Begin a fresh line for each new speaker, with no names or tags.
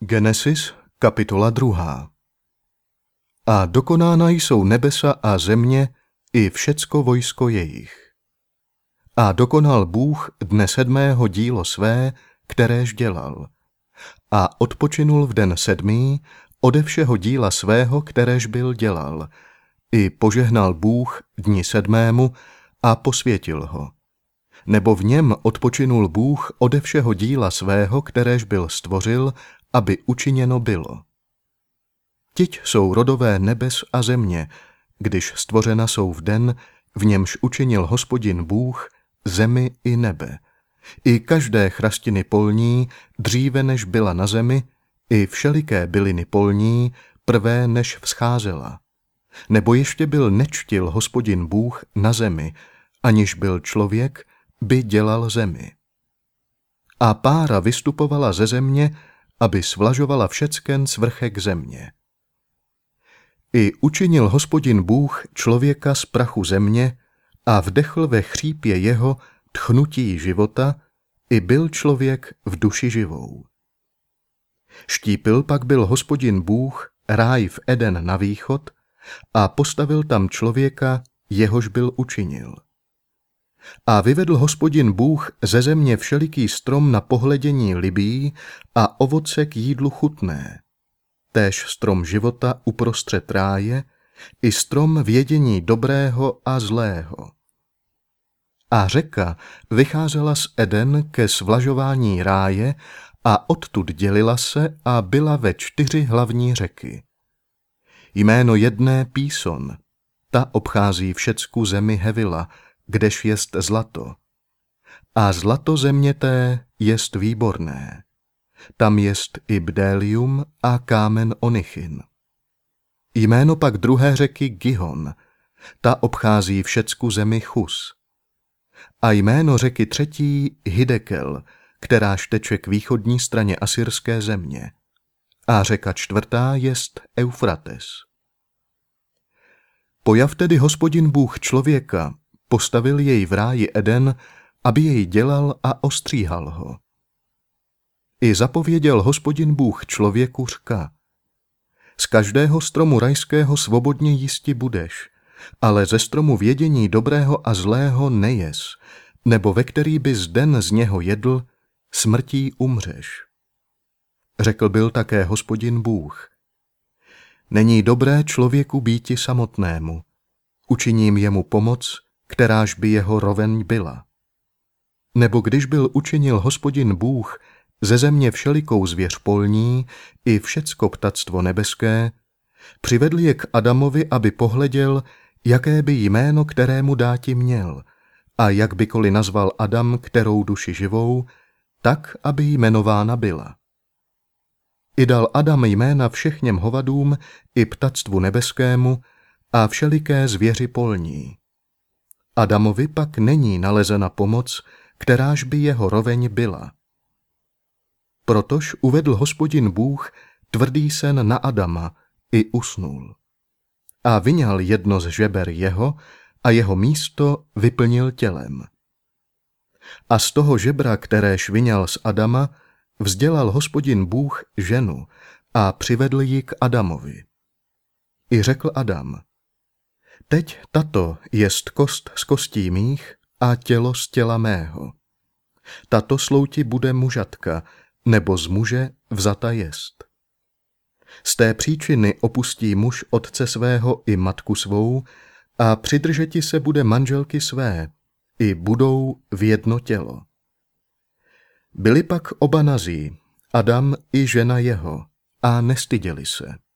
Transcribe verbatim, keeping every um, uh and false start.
Genesis, kapitola druhá. A dokonána jsou nebesa a země i všecko vojsko jejich. A dokonal Bůh dne sedmého dílo své, kteréž dělal. A odpočinul v den sedmý ode všeho díla svého, kteréž byl dělal. I požehnal Bůh dni sedmému a posvětil ho. Nebo v něm odpočinul Bůh ode všeho díla svého, kteréž byl stvořil, aby učiněno bylo. Tiť jsou rodové nebes a země, když stvořena jsou v den, v němž učinil Hospodin Bůh zemi i nebe. I každé chrastiny polní, dříve než byla na zemi, i všeliké byliny polní, prvé než vzcházela. Nebo ještě byl nečtil Hospodin Bůh na zemi, aniž byl člověk, by dělal zemi. A pára vystupovala ze země, aby svlažovala všecken svrchek země. I učinil Hospodin Bůh člověka z prachu země a vdechl ve chřípě jeho tchnutí života, i byl člověk v duši živou. Štípil pak byl Hospodin Bůh ráj v Eden na východ a postavil tam člověka, jehož byl učinil. A vyvedl Hospodin Bůh ze země všeliký strom na pohledění libý a ovoce k jídlu chutné, též strom života uprostřed ráje, i strom vědění dobrého a zlého. A řeka vycházela z Eden ke svlažování ráje a odtud dělila se a byla ve čtyři hlavní řeky. Jméno jedné Píson, ta obchází všecku zemi Hevila, kdež jest zlato. A zlato země té jest výborné. Tam jest i bdélium a kámen onychin. Jméno pak druhé řeky Gihon, ta obchází všecku zemi Chus. A jméno řeky třetí Hidekel, kteráž teče k východní straně asyrské země. A řeka čtvrtá jest Eufrates. Pojav tedy Hospodin Bůh člověka, postavil jej v ráji Eden, aby jej dělal a ostříhal ho. I zapověděl Hospodin Bůh člověku řka: z každého stromu rajského svobodně jisti budeš, ale ze stromu vědění dobrého a zlého nejes, nebo ve který bys den z něho jedl, smrtí umřeš. Řekl byl také Hospodin Bůh: není dobré člověku býti samotnému, učiním jemu pomoc, kteráž by jeho roveň byla. Nebo když byl učinil Hospodin Bůh ze země všelikou zvěř polní i všecko ptactvo nebeské, přivedl je k Adamovi, aby pohleděl, jaké by jméno kterému dáti měl, a jak bykoli nazval Adam kterou duši živou, tak, aby jmenována byla. I dal Adam jména všechněm hovadům i ptactvu nebeskému a všeliké zvěři polní. Adamovi pak není nalezena pomoc, kteráž by jeho roveň byla. Protož uvedl Hospodin Bůh tvrdý sen na Adama i usnul. A vyňal jedno z žeber jeho a jeho místo vyplnil tělem. A z toho žebra, kteréž vyňal z Adama, vzdělal Hospodin Bůh ženu a přivedl ji k Adamovi. I řekl Adam: teď tato jest kost z kostí mých a tělo z těla mého. Tato slouti bude mužatka, nebo z muže vzata jest. Z té příčiny opustí muž otce svého i matku svou a přidržeti se bude manželky své, i budou v jedno tělo. Byli pak oba nazí, Adam i žena jeho, a nestyděli se.